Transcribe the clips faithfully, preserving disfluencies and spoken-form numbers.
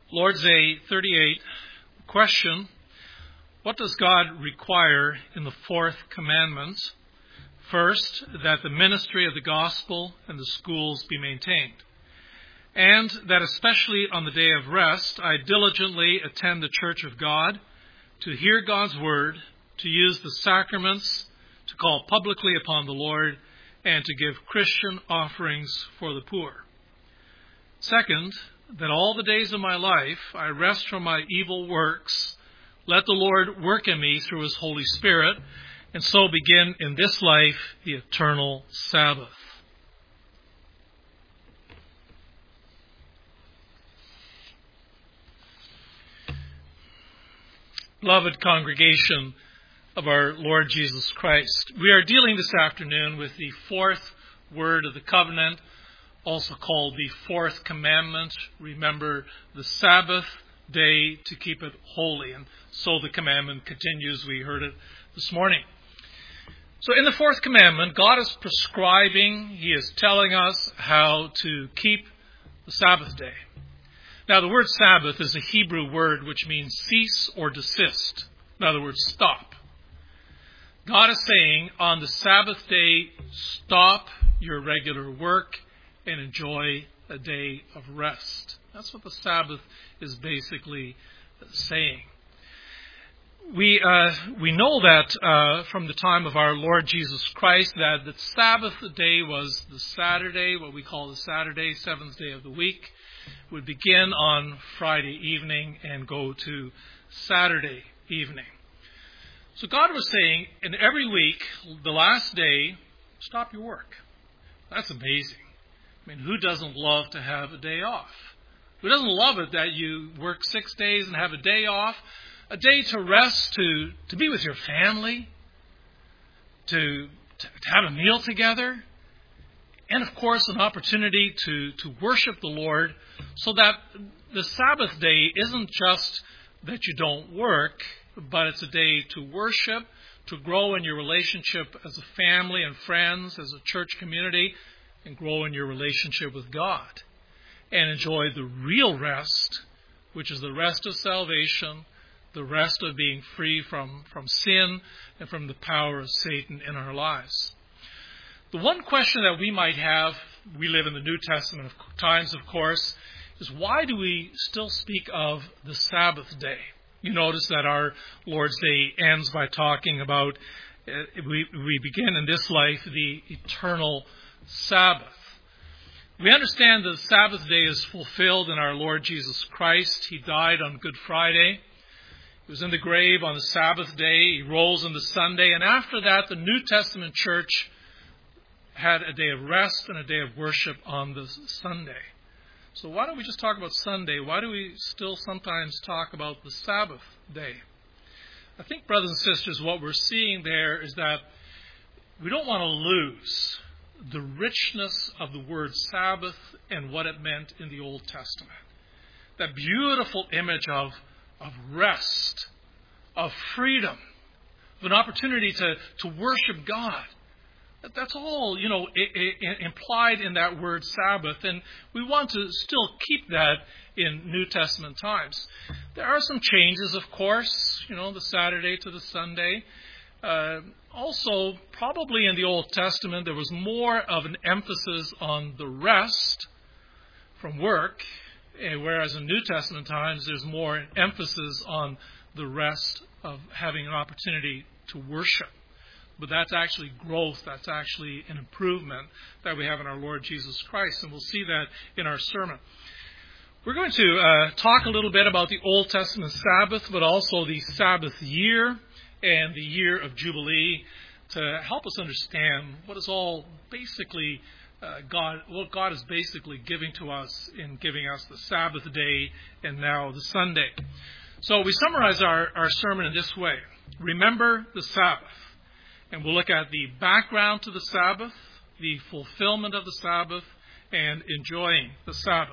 Lord's Day thirty-eight, question: what does God require in the fourth commandment? First, that the ministry of the gospel and the schools be maintained, and that especially on the day of rest, I diligently attend the church of God, to hear God's word, to use the sacraments, to call publicly upon the Lord, and to give Christian offerings for the poor. Second, that all the days of my life I rest from my evil works. Let the Lord work in me through his Holy Spirit, and so begin in this life the eternal Sabbath. Beloved congregation of our Lord Jesus Christ, we are dealing this afternoon with the fourth word of the covenant, also called the fourth commandment. Remember the Sabbath day to keep it holy. And so the commandment continues. We heard it this morning. So in the fourth commandment, God is prescribing, he is telling us how to keep the Sabbath day. Now the word Sabbath is a Hebrew word which means cease or desist. In other words, stop. God is saying on the Sabbath day, stop your regular work and enjoy a day of rest. That's what the Sabbath is basically saying. We uh, we know that uh, from the time of our Lord Jesus Christ that the Sabbath day was the Saturday, what we call the Saturday, seventh day of the week, would begin on Friday evening and go to Saturday evening. So God was saying, in every week, the last day, stop your work. That's amazing. I mean, who doesn't love to have a day off? Who doesn't love it that you work six days and have a day off? A day to rest, to, to be with your family, to, to have a meal together, and of course an opportunity to, to worship the Lord, so that the Sabbath day isn't just that you don't work, but it's a day to worship, to grow in your relationship as a family and friends, as a church community, and grow in your relationship with God, and enjoy the real rest, which is the rest of salvation, the rest of being free from, from sin and from the power of Satan in our lives. The one question that we might have, we live in the New Testament times, of course, is why do we still speak of the Sabbath day? You notice that our Lord's Day ends by talking about, uh, we, we begin in this life the eternal Sabbath. We understand that the Sabbath day is fulfilled in our Lord Jesus Christ. He died on Good Friday. He was in the grave on the Sabbath day. He rose on the Sunday. And after that, the New Testament church had a day of rest and a day of worship on the Sunday. So why don't we just talk about Sunday? Why do we still sometimes talk about the Sabbath day? I think, brothers and sisters, what we're seeing there is that we don't want to lose the richness of the word Sabbath and what it meant in the Old Testament. That beautiful image of, of rest, of freedom, of an opportunity to, to worship God. That's all, you know, implied in that word Sabbath, and we want to still keep that in New Testament times. There are some changes, of course, you know, the Saturday to the Sunday. Uh, also, probably in the Old Testament, there was more of an emphasis on the rest from work, whereas in New Testament times, there's more emphasis on the rest of having an opportunity to worship. But that's actually growth. That's actually an improvement that we have in our Lord Jesus Christ. And we'll see that in our sermon. We're going to uh, talk a little bit about the Old Testament Sabbath, but also the Sabbath year and the year of Jubilee to help us understand what is all basically uh, God, what God is basically giving to us in giving us the Sabbath day and now the Sunday. So we summarize our, our sermon in this way. Remember the Sabbath. And we'll look at the background to the Sabbath, the fulfillment of the Sabbath, and enjoying the Sabbath.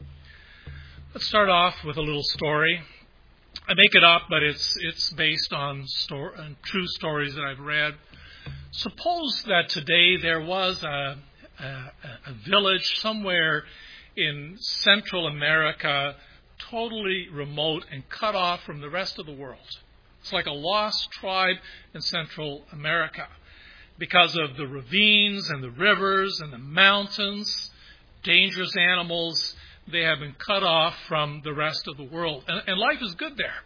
Let's start off with a little story. I make it up, but it's it's based on, sto- on true stories that I've read. Suppose that today there was a, a, a village somewhere in Central America totally remote and cut off from the rest of the world. It's like a lost tribe in Central America because of the ravines and the rivers and the mountains, dangerous animals. They have been cut off from the rest of the world. And, and life is good there.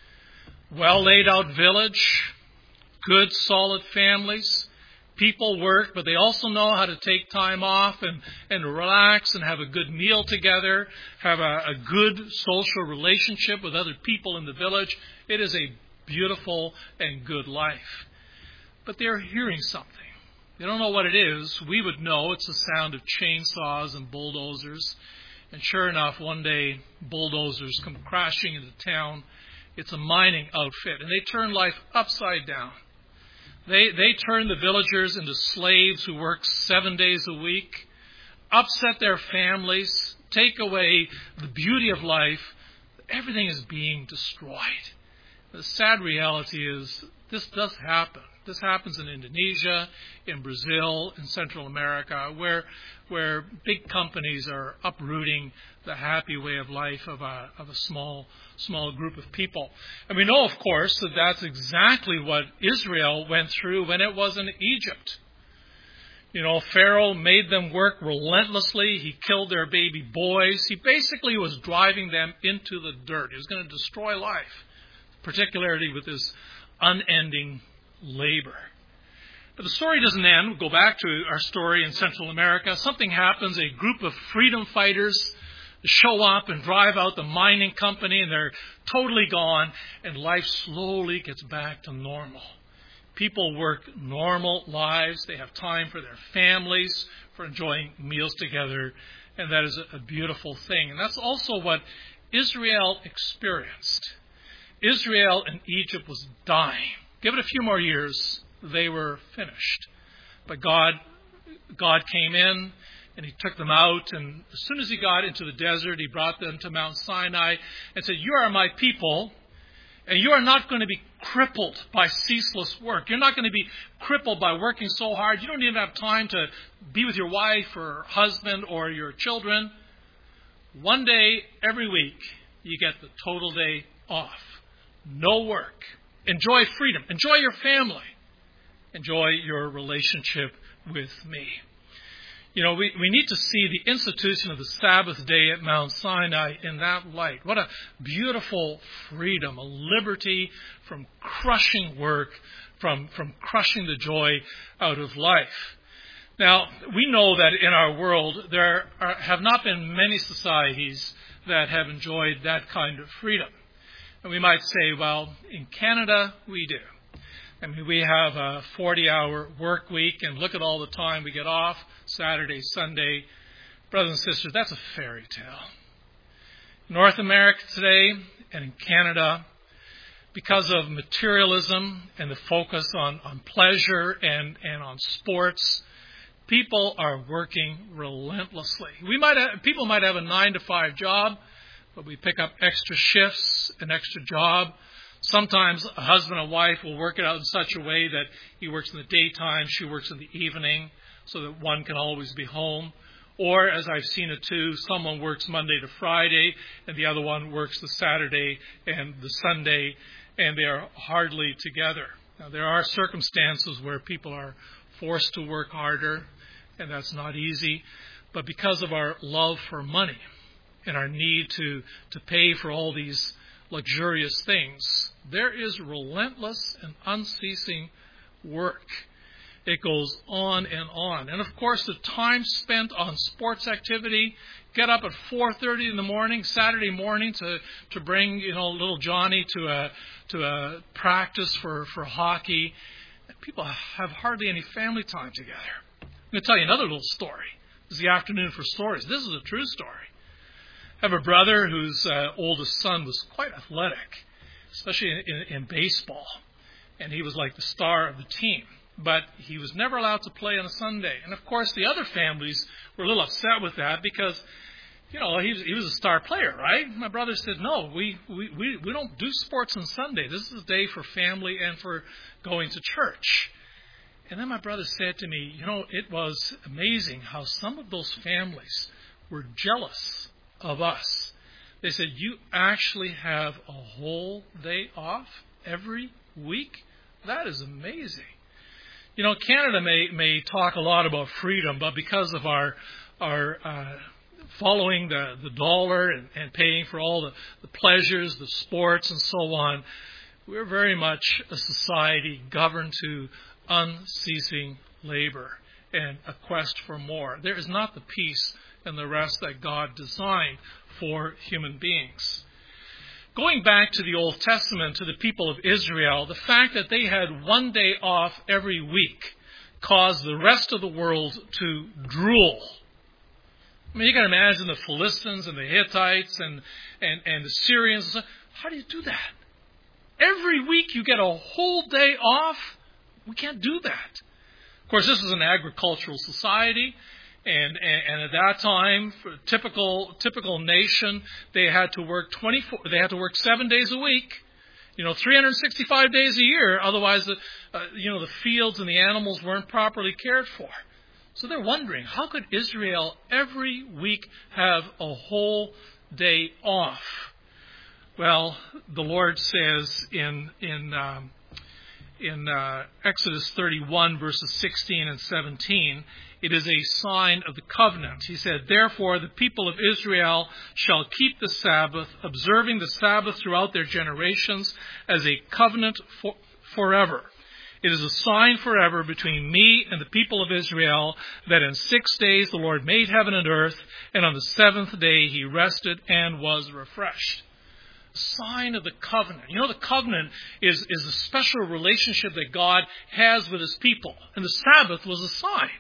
Well laid out village, good solid families. People work, but they also know how to take time off and, and relax and have a good meal together, have a, a good social relationship with other people in the village. It is a beautiful and good life. But they're hearing something. They don't know what it is. We would know it's the sound of chainsaws and bulldozers. And sure enough, one day, bulldozers come crashing into town. It's a mining outfit, and they turn life upside down. They they turn the villagers into slaves who work seven days a week, upset their families, take away the beauty of life. Everything is being destroyed. The sad reality is this does happen. This happens in Indonesia, in Brazil, in Central America, where where big companies are uprooting the happy way of life of a of a small small group of people. And we know, of course, that that's exactly what Israel went through when it was in Egypt. You know, Pharaoh made them work relentlessly. He killed their baby boys. He basically was driving them into the dirt. He was going to destroy life, particularly with his unending labor. But the story doesn't end. We'll go back to our story in Central America. Something happens. A group of freedom fighters show up and drive out the mining company, and they're totally gone, and life slowly gets back to normal. People work normal lives. They have time for their families, for enjoying meals together, and that is a beautiful thing. And that's also what Israel experienced. Israel in Egypt was dying. Give it a few more years, they were finished. But God, God came in and he took them out. And as soon as he got into the desert, he brought them to Mount Sinai and said, "You are my people, and you are not going to be crippled by ceaseless work. You're not going to be crippled by working so hard. You don't even have time to be with your wife or husband or your children. One day every week, you get the total day off. No work. Enjoy freedom. Enjoy your family. Enjoy your relationship with me." You know, we, we need to see the institution of the Sabbath day at Mount Sinai in that light. What a beautiful freedom, a liberty from crushing work, from, from crushing the joy out of life. Now, we know that in our world there are, have not been many societies that have enjoyed that kind of freedom. And we might say, well, in Canada, we do. I mean, we have a forty-hour work week, and look at all the time we get off, Saturday, Sunday. Brothers and sisters, that's a fairy tale. North America today and in Canada, because of materialism and the focus on, on pleasure and, and on sports, people are working relentlessly. We might have, people might have a nine to five job, but we pick up extra shifts, an extra job. Sometimes a husband and wife will work it out in such a way that he works in the daytime, she works in the evening, so that one can always be home. Or, as I've seen it too, someone works Monday to Friday, and the other one works the Saturday and the Sunday, and they are hardly together. Now, there are circumstances where people are forced to work harder, and that's not easy. But because of our love for money and our need to, to pay for all these luxurious things, there is relentless and unceasing work. It goes on and on. And of course, the time spent on sports activity, get up at four thirty in the morning, Saturday morning, to, to bring, you know, little Johnny to a to a practice for, for hockey. People have hardly any family time together. I'm going to tell you another little story. This is the afternoon for stories. This is a true story. I have a brother whose uh, oldest son was quite athletic, especially in, in, in baseball. And he was like the star of the team. But he was never allowed to play on a Sunday. And of course, the other families were a little upset with that because, you know, he was, he was a star player, right? My brother said, no, we, we, we, we don't do sports on Sunday. This is a day for family and for going to church. And then my brother said to me, you know, it was amazing how some of those families were jealous of us They said, you actually have a whole day off every week? That is amazing. You know, Canada may may talk a lot about freedom, but because of our our uh, following the, the dollar and, and paying for all the, the pleasures, the sports, and so on, we're very much a society governed to unceasing labor and a quest for more. There is not the peace and the rest that God designed for human beings. Going back to the Old Testament, to the people of Israel, the fact that they had one day off every week caused the rest of the world to drool. I mean, you can imagine the Philistines and the Hittites and, and, and the Syrians. How do you do that? Every week you get a whole day off? We can't do that. Of course, this is an agricultural society. And, and, and at that time, for a typical typical nation, they had to work twenty-four. They had to work seven days a week, you know, three hundred sixty-five days a year. Otherwise, the uh, you know the fields and the animals weren't properly cared for. So they're wondering, how could Israel every week have a whole day off? Well, the Lord says in in um, in uh, Exodus thirty-one, verses sixteen and seventeen. It is a sign of the covenant. He said, therefore, the people of Israel shall keep the Sabbath, observing the Sabbath throughout their generations as a covenant for, forever. It is a sign forever between me and the people of Israel that in six days the Lord made heaven and earth, and on the seventh day he rested and was refreshed. Sign of the covenant. You know, the covenant is, is a special relationship that God has with his people. And the Sabbath was a sign.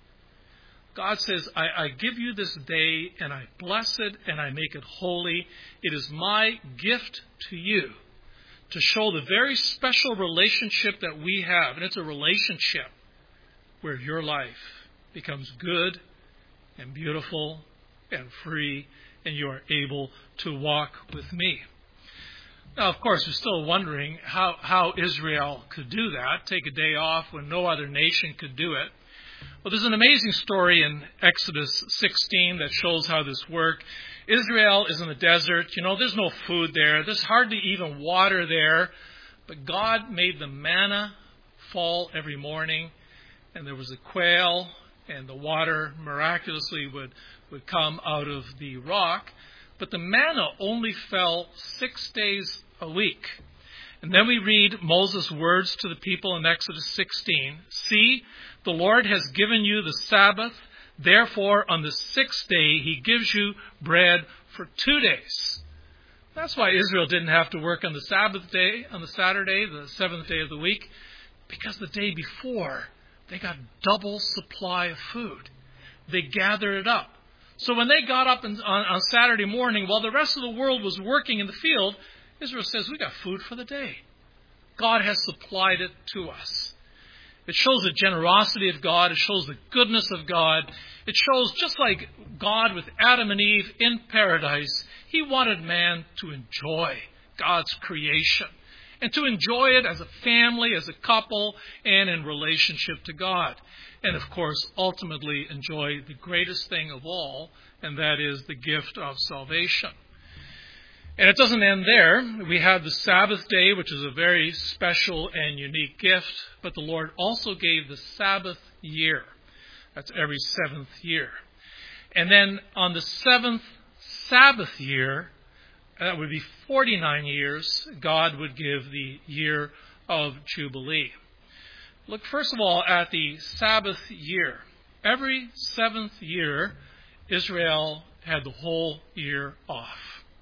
God says, I, I give you this day, and I bless it, and I make it holy. It is my gift to you to show the very special relationship that we have. And it's a relationship where your life becomes good and beautiful and free, and you are able to walk with me. Now, of course, we're still wondering how, how Israel could do that, take a day off when no other nation could do it. Well, there's an amazing story in Exodus sixteen that shows how this worked. Israel is in the desert. You know, there's no food there. There's hardly even water there. But God made the manna fall every morning, and there was a quail, and the water miraculously would, would come out of the rock. But the manna only fell six days a week. And then we read Moses' words to the people in Exodus sixteen. See, the Lord has given you the Sabbath. Therefore, on the sixth day, he gives you bread for two days. That's why Israel didn't have to work on the Sabbath day, on the Saturday, the seventh day of the week, because the day before, they got double supply of food. They gathered it up. So when they got up on, on Saturday morning, while the rest of the world was working in the field, Israel says, we got food for the day. God has supplied it to us. It shows the generosity of God. It shows the goodness of God. It shows just like God with Adam and Eve in paradise, he wanted man to enjoy God's creation and to enjoy it as a family, as a couple, and in relationship to God. And of course, ultimately enjoy the greatest thing of all, and that is the gift of salvation. And it doesn't end there. We have the Sabbath day, which is a very special and unique gift. But the Lord also gave the Sabbath year. That's every seventh year. And then on the seventh Sabbath year, that would be forty-nine years, God would give the year of Jubilee. Look first of all at the Sabbath year. Every seventh year, Israel had the whole year off.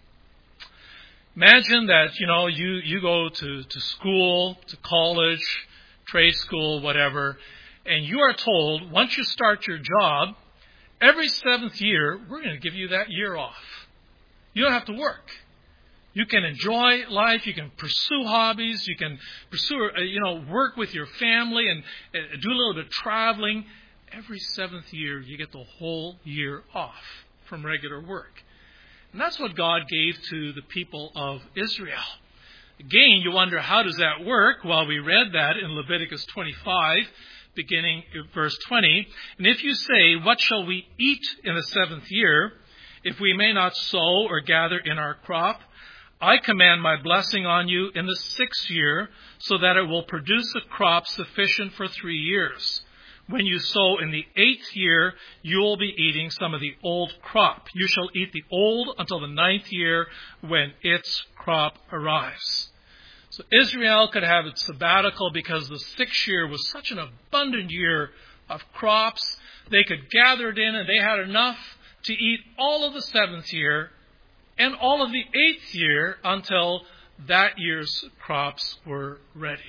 Imagine that, you know, you, you go to, to school, to college, trade school, whatever, and you are told once you start your job, every seventh year, we're going to give you that year off. You don't have to work. You can enjoy life. You can pursue hobbies. You can pursue, you know, work with your family and do a little bit of traveling. Every seventh year, you get the whole year off from regular work. And that's what God gave to the people of Israel. Again, you wonder, how does that work? Well, we read that in Leviticus twenty-five, beginning at verse twenty. And if you say, what shall we eat in the seventh year? if we may not sow or gather in our crop, I command my blessing on you in the sixth year, so that it will produce a crop sufficient for three years. When you sow in the eighth year, you will be eating some of the old crop. You shall eat the old until the ninth year, when its crop arrives. So Israel could have its sabbatical because the sixth year was such an abundant year of crops. They could gather it in, and they had enough to eat all of the seventh year and all of the eighth year until that year's crops were ready.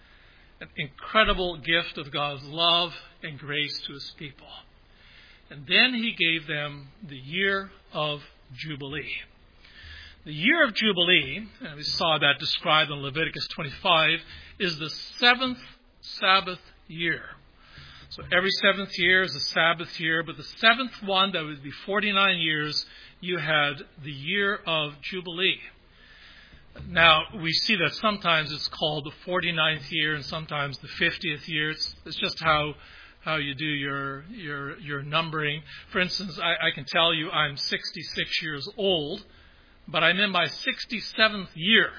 An incredible gift of God's love and grace to his people. And then he gave them the year of Jubilee. The year of Jubilee, and we saw that described in Leviticus twenty-five, is the seventh Sabbath year. So every seventh year is a Sabbath year, but the seventh one, that would be forty-nine years, you had the year of Jubilee. Now, we see that sometimes it's called the forty-ninth year and sometimes the fiftieth year. It's, it's just how how you do your your your numbering. For instance, I, I can tell you I'm sixty-six years old, but I'm in my sixty-seventh year.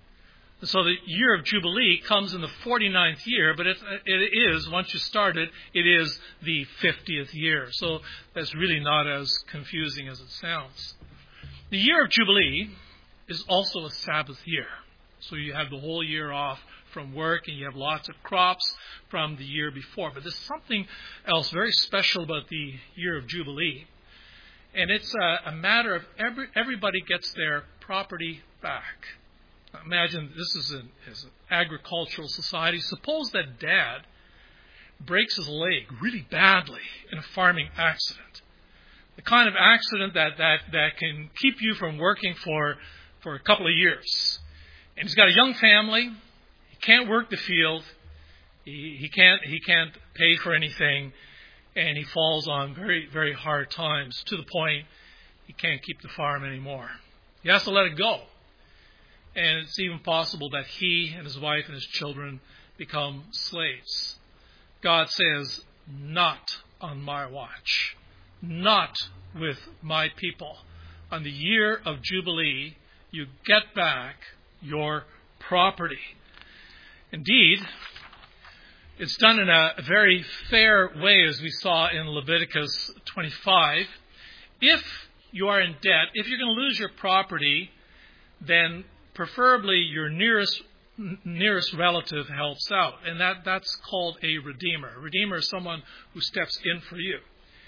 So the year of Jubilee comes in the forty-ninth year, but it, it is, once you start it, it is the fiftieth year. So that's really not as confusing as it sounds. The year of Jubilee is also a Sabbath year. So you have the whole year off from work, and you have lots of crops from the year before. But there's something else very special about the year of Jubilee. And it's a, a matter of every, everybody gets their property back. Imagine this is an, is an agricultural society. Suppose that dad breaks his leg really badly in a farming accident. The kind of accident that, that, that can keep you from working for, for a couple of years. And he's got a young family. He can't work the field. He, he can't he can't pay for anything. And he falls on very, very hard times to the point he can't keep the farm anymore. He has to let it go. And it's even possible that he and his wife and his children become slaves. God says, not on my watch. Not with my people. On the year of Jubilee, you get back your property. Indeed, it's done in a very fair way, as we saw in Leviticus twenty-five. If you are in debt, if you're going to lose your property, then preferably your nearest nearest relative helps out. And that, that's called a redeemer. A redeemer is someone who steps in for you.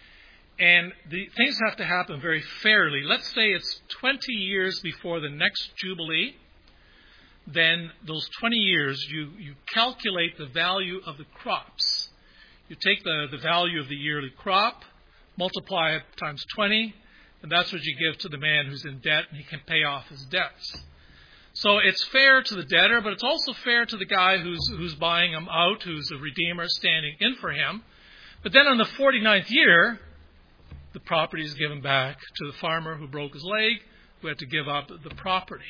And the things have to happen very fairly. Let's say it's twenty years before the next Jubilee. Then those twenty years, you, you calculate the value of the crops. You take the, the value of the yearly crop, multiply it times twenty, and that's what you give to the man who's in debt, and he can pay off his debts. So it's fair to the debtor, but it's also fair to the guy who's who's buying him out, who's a redeemer standing in for him. But then on the forty-ninth year, the property is given back to the farmer who broke his leg, who had to give up the property.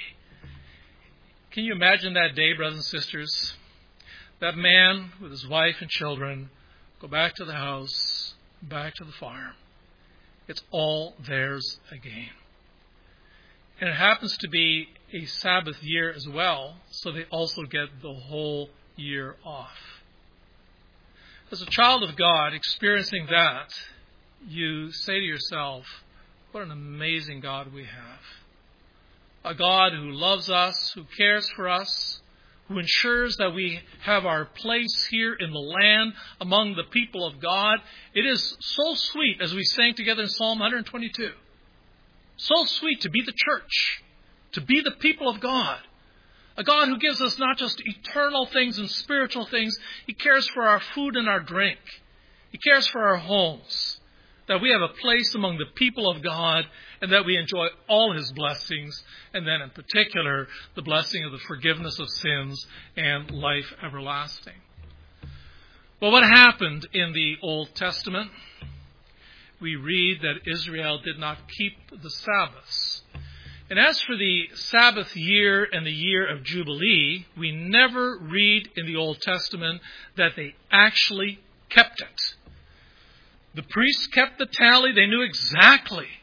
Can you imagine that day, brothers and sisters? That man with his wife and children go back to the house, back to the farm. It's all theirs again. And it happens to be a Sabbath year as well, so they also get the whole year off. As a child of God experiencing that, you say to yourself, what an amazing God we have. A God who loves us, who cares for us, who ensures that we have our place here in the land among the people of God. It is so sweet, as we sang together in Psalm one twenty-two. So sweet to be the church, to be the people of God. A God who gives us not just eternal things and spiritual things. He cares for our food and our drink. He cares for our homes. That we have a place among the people of God and that we enjoy all his blessings. And then in particular, the blessing of the forgiveness of sins and life everlasting. Well, what happened in the Old Testament? We read that Israel did not keep the Sabbaths. And as for the Sabbath year and the year of Jubilee, we never read in the Old Testament that they actually kept it. The priests kept the tally. They knew exactly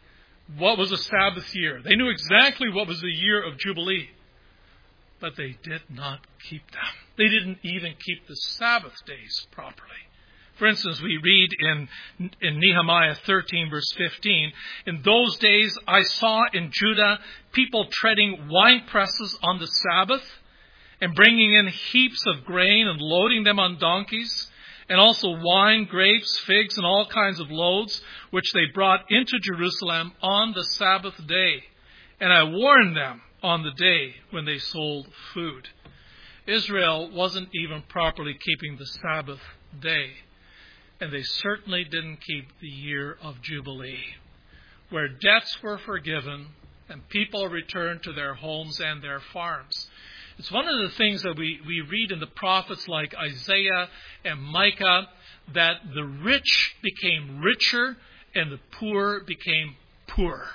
what was a Sabbath year. They knew exactly what was the year of Jubilee. But they did not keep them. They didn't even keep the Sabbath days properly. For instance, we read in, in Nehemiah thirteen, verse fifteen, "In those days I saw in Judah people treading wine presses on the Sabbath and bringing in heaps of grain and loading them on donkeys, and also wine, grapes, figs, and all kinds of loads, which they brought into Jerusalem on the Sabbath day. And I warned them on the day when they sold food." Israel wasn't even properly keeping the Sabbath day. And they certainly didn't keep the year of Jubilee, where debts were forgiven and people returned to their homes and their farms. It's one of the things that we, we read in the prophets like Isaiah and Micah, that the rich became richer and the poor became poorer.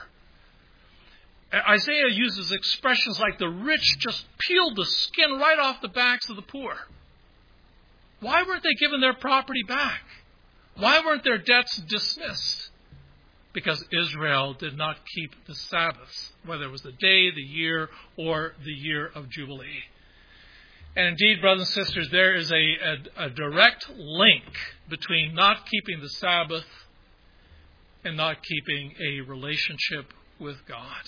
Isaiah uses expressions like the rich just peeled the skin right off the backs of the poor. Why weren't they given their property back? Why weren't their debts dismissed? Because Israel did not keep the Sabbaths, whether it was the day, the year, or the year of Jubilee. And indeed, brothers and sisters, there is a, a, a direct link between not keeping the Sabbath and not keeping a relationship with God.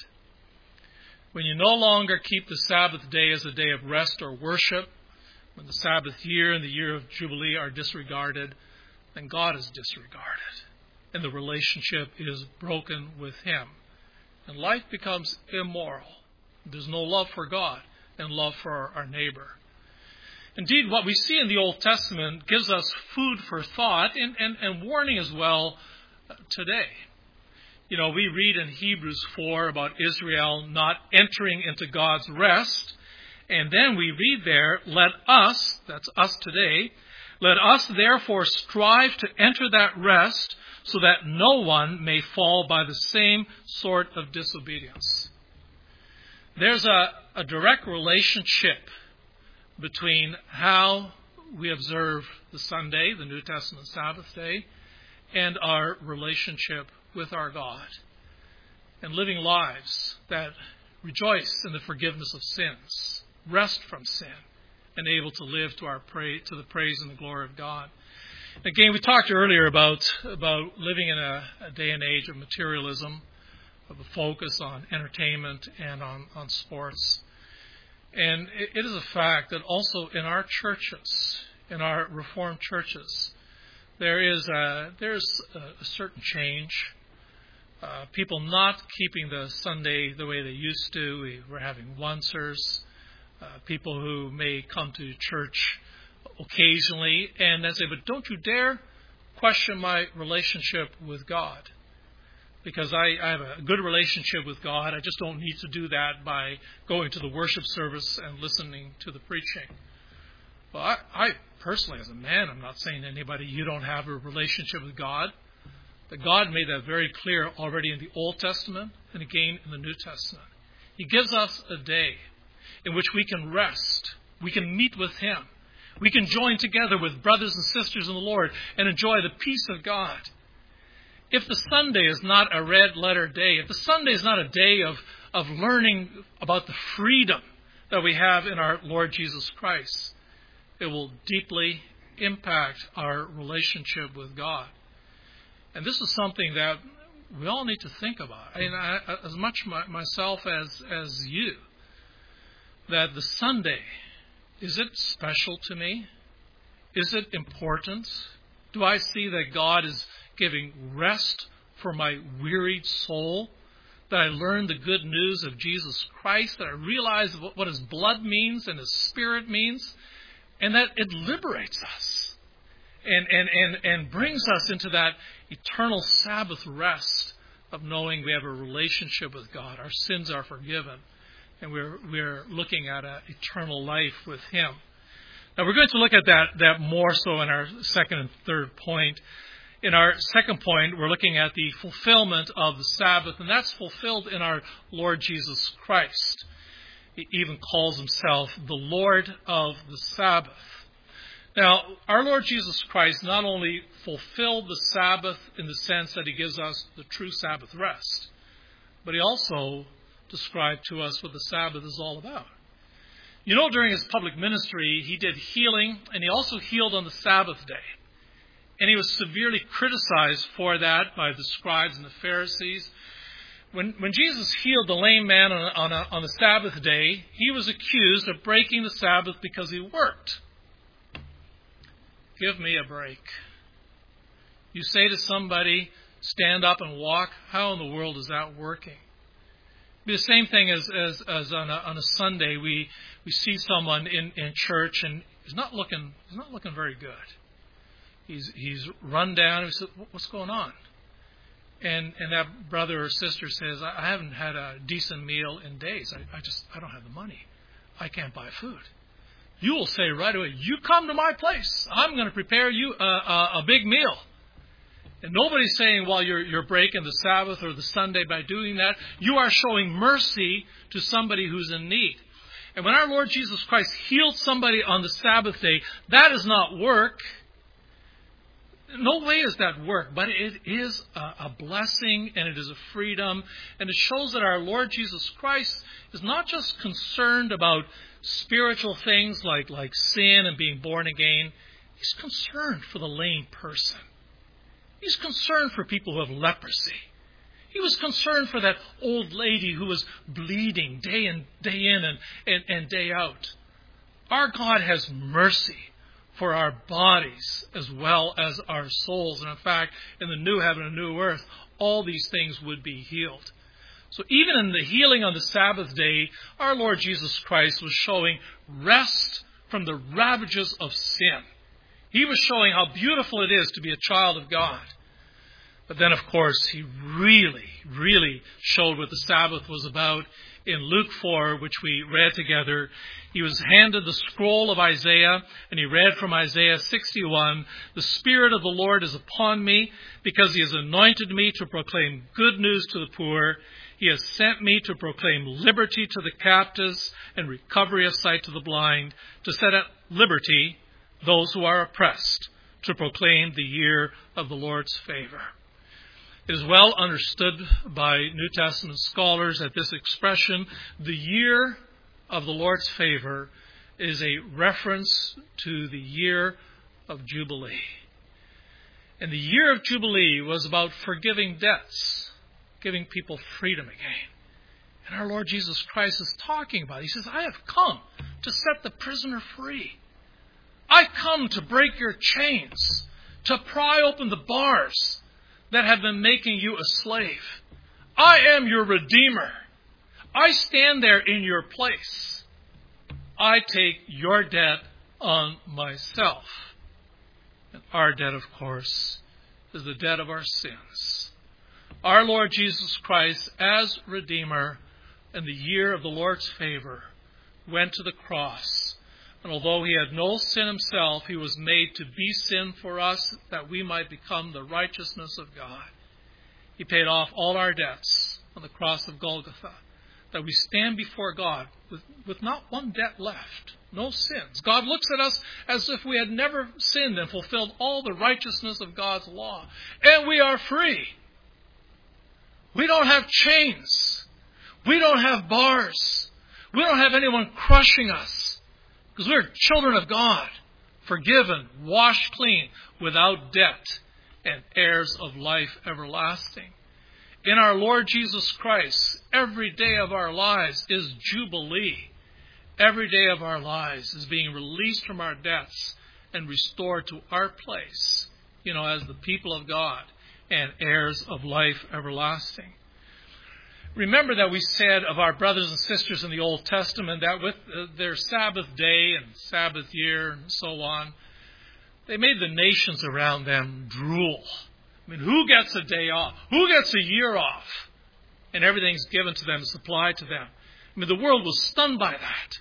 When you no longer keep the Sabbath day as a day of rest or worship, when the Sabbath year and the year of Jubilee are disregarded, then God is disregarded, and the relationship is broken with Him. And life becomes immoral. There's no love for God and love for our neighbor. Indeed, what we see in the Old Testament gives us food for thought and, and, and warning as well today. You know, we read in Hebrews four about Israel not entering into God's rest. And then we read there, "Let us," that's us today, "let us therefore strive to enter that rest, so that no one may fall by the same sort of disobedience." There's a, a direct relationship between how we observe the Sunday, the New Testament Sabbath day, and our relationship with our God, and living lives that rejoice in the forgiveness of sins, rest from sin, and able to live to our praise, to the praise and the glory of God. Again, we talked earlier about about living in a, a day and age of materialism, of a focus on entertainment and on, on sports. And it, it is a fact that also in our churches, in our Reformed churches, there is a, there's a, a certain change. Uh, people not keeping the Sunday the way they used to. We were having oncers. Uh, people who may come to church occasionally and then say, "But don't you dare question my relationship with God. Because I, I have a good relationship with God. I just don't need to do that by going to the worship service and listening to the preaching." Well, I, I personally, as a man, I'm not saying to anybody, you don't have a relationship with God. That God made that very clear already in the Old Testament and again in the New Testament. He gives us a day in which we can rest. We can meet with Him. We can join together with brothers and sisters in the Lord and enjoy the peace of God. If the Sunday is not a red letter day, if the Sunday is not a day of, of learning about the freedom that we have in our Lord Jesus Christ, it will deeply impact our relationship with God. And this is something that we all need to think about. I mean, I, as much my, myself as, as you, that the Sunday, is it special to me? Is it important? Do I see that God is giving rest for my wearied soul? That I learn the good news of Jesus Christ? That I realize what, what His blood means and His Spirit means? And that it liberates us and, and, and, and brings us into that eternal Sabbath rest of knowing we have a relationship with God. Our sins are forgiven. And we're we're looking at an eternal life with Him. Now we're going to look at that, that more so in our second and third point. In our second point, we're looking at the fulfillment of the Sabbath, and that's fulfilled in our Lord Jesus Christ. He even calls Himself the Lord of the Sabbath. Now, our Lord Jesus Christ not only fulfilled the Sabbath in the sense that He gives us the true Sabbath rest, but he also described to us what the Sabbath is all about. You know, during his public ministry, he did healing, and he also healed on the Sabbath day. And he was severely criticized for that by the scribes and the Pharisees. When, when Jesus healed the lame man on, a, on, a, on the Sabbath day, he was accused of breaking the Sabbath because he worked. Give me a break. You say to somebody, stand up and walk. How in the world is that working? It'd be the same thing as, as, as on, a, on a Sunday. We, we see someone in, in church and he's not looking he's not looking very good. He's he's run down. And we said, what's going on? And and that brother or sister says, I haven't had a decent meal in days. I, I just I don't have the money. I can't buy food. You will say right away, you come to my place. I'm going to prepare you a, a, a big meal. And nobody's saying, well, you're, you're breaking the Sabbath or the Sunday by doing that. You are showing mercy to somebody who's in need. And when our Lord Jesus Christ healed somebody on the Sabbath day, that is not work. No way is that work, but it is a, a blessing and it is a freedom. And it shows that our Lord Jesus Christ is not just concerned about spiritual things like, like sin and being born again. He's concerned for the lame person. He's concerned for people who have leprosy. He was concerned for that old lady who was bleeding day in, day in and, and, and day out. Our God has mercy for our bodies as well as our souls. And in fact, in the new heaven and new earth, all these things would be healed. So even in the healing on the Sabbath day, our Lord Jesus Christ was showing rest from the ravages of sin. He was showing how beautiful it is to be a child of God. But then, of course, he really, really showed what the Sabbath was about. In Luke four, which we read together, he was handed the scroll of Isaiah, and he read from Isaiah sixty-one, "The Spirit of the Lord is upon me, because he has anointed me to proclaim good news to the poor. He has sent me to proclaim liberty to the captives and recovery of sight to the blind, to set at liberty those who are oppressed, to proclaim the year of the Lord's favor." It is well understood by New Testament scholars that this expression, the year of the Lord's favor, is a reference to the year of Jubilee. And the year of Jubilee was about forgiving debts, giving people freedom again. And our Lord Jesus Christ is talking about it. He says, I have come to set the prisoner free. I come to break your chains, to pry open the bars that have been making you a slave. I am your Redeemer. I stand there in your place. I take your debt on myself. And our debt, of course, is the debt of our sins. Our Lord Jesus Christ, as Redeemer, in the year of the Lord's favor, went to the cross. And although he had no sin himself, he was made to be sin for us, that we might become the righteousness of God. He paid off all our debts on the cross of Golgotha, that we stand before God with, with not one debt left, no sins. God looks at us as if we had never sinned and fulfilled all the righteousness of God's law. And we are free. We don't have chains. We don't have bars. We don't have anyone crushing us. Because we're children of God, forgiven, washed clean, without debt, and heirs of life everlasting. In our Lord Jesus Christ, every day of our lives is Jubilee. Every day of our lives is being released from our debts and restored to our place, you know, as the people of God and heirs of life everlasting. Remember that we said of our brothers and sisters in the Old Testament that with their Sabbath day and Sabbath year and so on, they made the nations around them drool. I mean, who gets a day off? Who gets a year off? And everything's given to them, supplied to them. I mean, the world was stunned by that.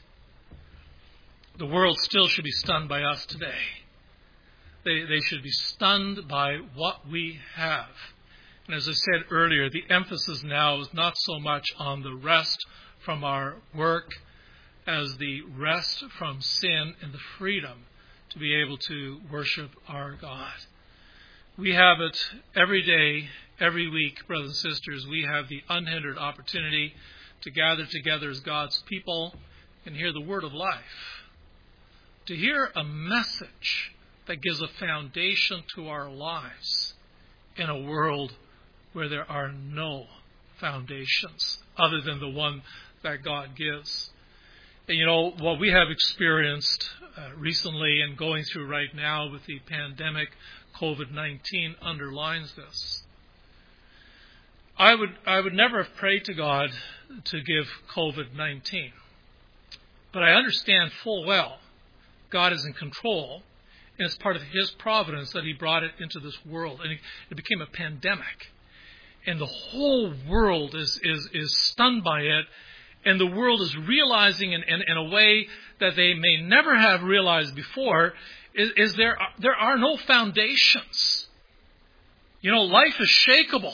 The world still should be stunned by us today. They, they should be stunned by what we have. And as I said earlier, the emphasis now is not so much on the rest from our work as the rest from sin and the freedom to be able to worship our God. We have it every day, every week, brothers and sisters, we have the unhindered opportunity to gather together as God's people and hear the word of life. To hear a message that gives a foundation to our lives in a world where there are no foundations other than the one that God gives. And you know, what we have experienced uh, recently and going through right now with the pandemic, covid nineteen, underlines this. I would I would never have prayed to God to give covid nineteen. But I understand full well God is in control, and it's part of His providence that He brought it into this world. And it became a pandemic. And the whole world is is, is stunned by it. And the world is realizing in, in, in a way that they may never have realized before, is, is there, there are no foundations. You know, life is shakeable.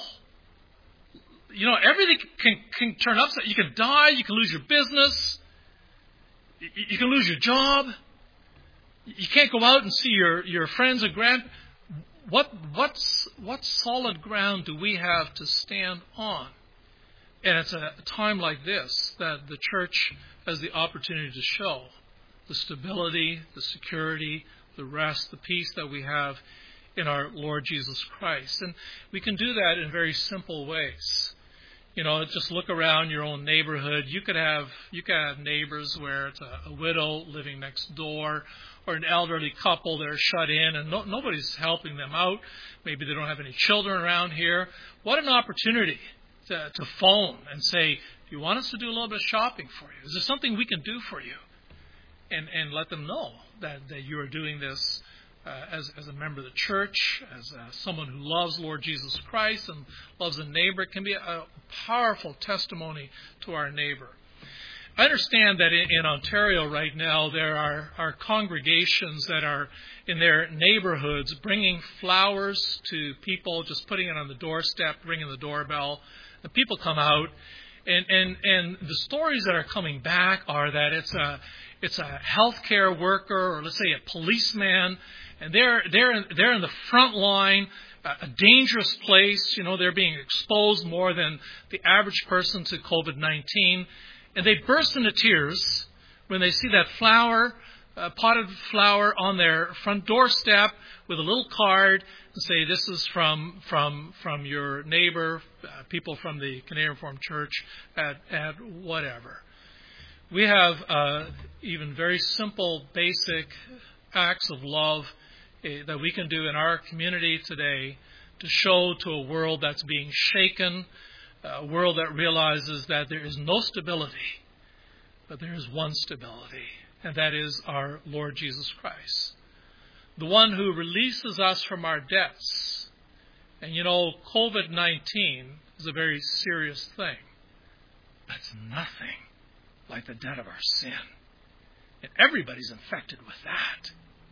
You know, everything can, can turn upside. You can die. You can lose your business. You, you can lose your job. You can't go out and see your, your friends and grand. What what's what solid ground do we have to stand on? And it's a time like this that the church has the opportunity to show the stability, the security, the rest, the peace that we have in our Lord Jesus Christ. And we can do that in very simple ways. You know, just look around your own neighborhood. You could have you could have neighbors where it's a, a widow living next door, or an elderly couple that are shut in and no, nobody's helping them out. Maybe they don't have any children around here. What an opportunity to, to phone and say, do you want us to do a little bit of shopping for you? Is there something we can do for you? And and let them know that, that you are doing this uh, as, as a member of the church, as uh, someone who loves Lord Jesus Christ and loves a neighbor. It can be a, a powerful testimony to our neighbor. I understand that in, in Ontario right now there are, are congregations that are in their neighborhoods bringing flowers to people, just putting it on the doorstep, ringing the doorbell. And people come out, and, and, and the stories that are coming back are that it's a it's a healthcare worker, or let's say a policeman, and they're they're in, they're in the front line, a dangerous place. You know, they're being exposed more than the average person to covid nineteen. And they burst into tears when they see that flower, uh, potted flower on their front doorstep with a little card and say, this is from from from your neighbor, uh, people from the Canadian Reformed Church at, at whatever. We have uh, even very simple, basic acts of love uh, that we can do in our community today to show to a world that's being shaken, a world that realizes that there is no stability, but there is one stability, and that is our Lord Jesus Christ, the one who releases us from our debts. And you know, covid nineteen is a very serious thing, but it's nothing like the debt of our sin. And everybody's infected with that.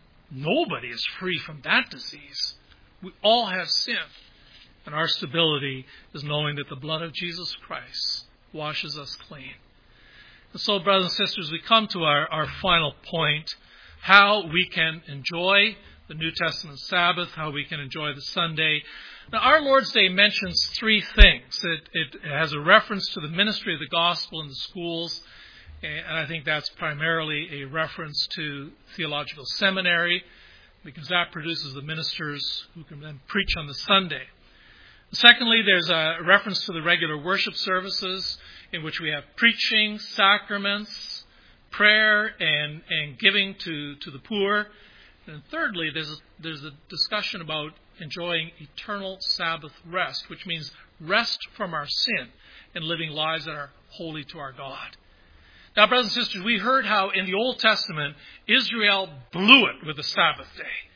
Nobody is free from that disease. We all have sin. And our stability is knowing that the blood of Jesus Christ washes us clean. And so, brothers and sisters, we come to our, our final point, how we can enjoy the New Testament Sabbath, how we can enjoy the Sunday. Now, our Lord's Day mentions three things. It, it has a reference to the ministry of the gospel in the schools, and I think that's primarily a reference to theological seminary, because that produces the ministers who can then preach on the Sunday. Secondly, there's a reference to the regular worship services in which we have preaching, sacraments, prayer, and, and giving to, to the poor. And thirdly, there's a, there's a discussion about enjoying eternal Sabbath rest, which means rest from our sin and living lives that are holy to our God. Now, brothers and sisters, we heard how in the Old Testament, Israel blew it with the Sabbath day.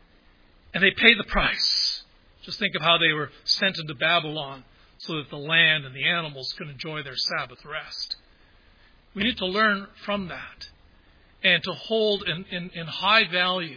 And they paid the price. Just think of how they were sent into Babylon so that the land and the animals could enjoy their Sabbath rest. We need to learn from that and to hold in, in, in high value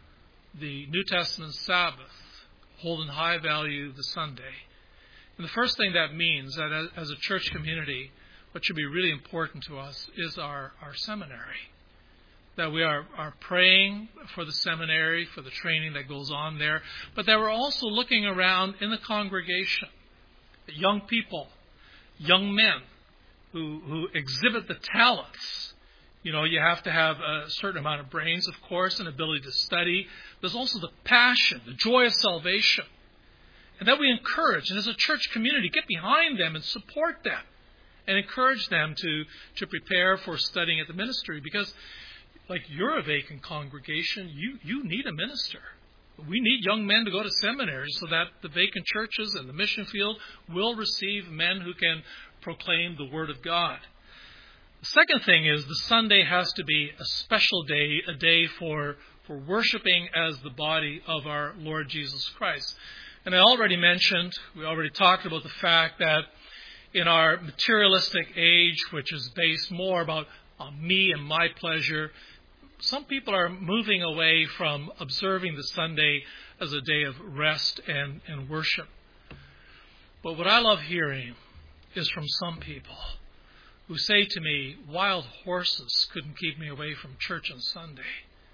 the New Testament Sabbath, hold in high value the Sunday. And the first thing that means that as a church community, what should be really important to us is our, our seminary. that we are, are praying for the seminary, for the training that goes on there, but that we're also looking around in the congregation at young people, young men who, who exhibit the talents. You know, you have to have a certain amount of brains, of course, and ability to study. There's also the passion, the joy of salvation. And that we encourage, and as a church community, get behind them and support them and encourage them to, to prepare for studying at the ministry. Because, like, you're a vacant congregation, you, you need a minister. We need young men to go to seminaries so that the vacant churches and the mission field will receive men who can proclaim the Word of God. The second thing is the Sunday has to be a special day, a day for, for worshiping as the body of our Lord Jesus Christ. And I already mentioned, we already talked about the fact that in our materialistic age, which is based more about on me and my pleasure, some people are moving away from observing the Sunday as a day of rest and, and worship. But what I love hearing is from some people who say to me, wild horses couldn't keep me away from church on Sunday.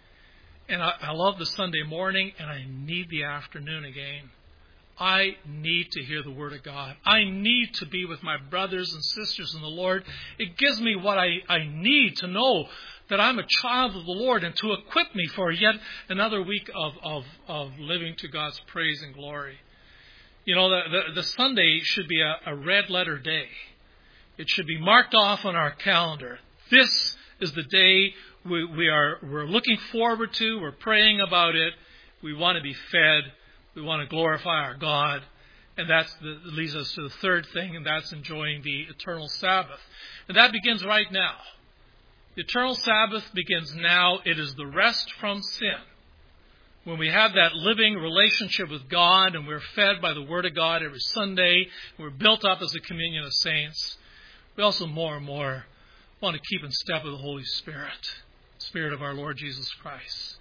And I, I love the Sunday morning, and I need the afternoon again. I need to hear the Word of God. I need to be with my brothers and sisters in the Lord. It gives me what I, I need to know that I'm a child of the Lord and to equip me for yet another week of, of, of living to God's praise and glory. You know, the, the, the Sunday should be a, a red letter day. It should be marked off on our calendar. This is the day we, we are, we're looking forward to. We're praying about it. We want to be fed. We want to glorify our God. And that leads us to the third thing, and that's enjoying the eternal Sabbath. And that begins right now. The eternal Sabbath begins now. It is the rest from sin. When we have that living relationship with God and we're fed by the Word of God every Sunday, we're built up as a communion of saints, we also more and more want to keep in step with the Holy Spirit, Spirit of our Lord Jesus Christ.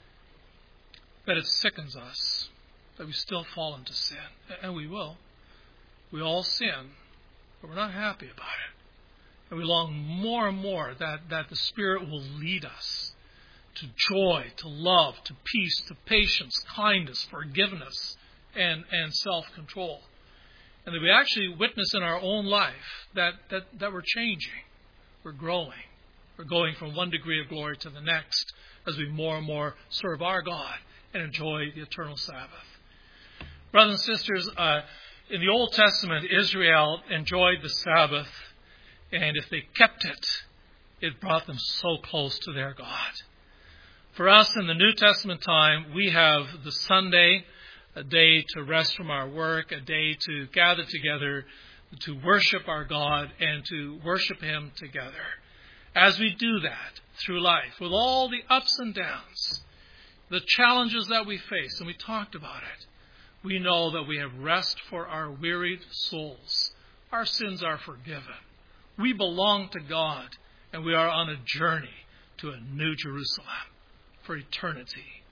That it sickens us, that we still fall into sin. And we will. We all sin, but we're not happy about it. And we long more and more that, that the Spirit will lead us to joy, to love, to peace, to patience, kindness, forgiveness, and, and self-control. And that we actually witness in our own life that, that, that we're changing. We're growing. We're going from one degree of glory to the next as we more and more serve our God and enjoy the eternal Sabbath. Brothers and sisters, uh, in the Old Testament, Israel enjoyed the Sabbath, and if they kept it, it brought them so close to their God. For us in the New Testament time, we have the Sunday, a day to rest from our work, a day to gather together, to worship our God and to worship Him together. As we do that through life, with all the ups and downs, the challenges that we face, and we talked about it, we know that we have rest for our wearied souls. Our sins are forgiven. We belong to God, and we are on a journey to a new Jerusalem for eternity.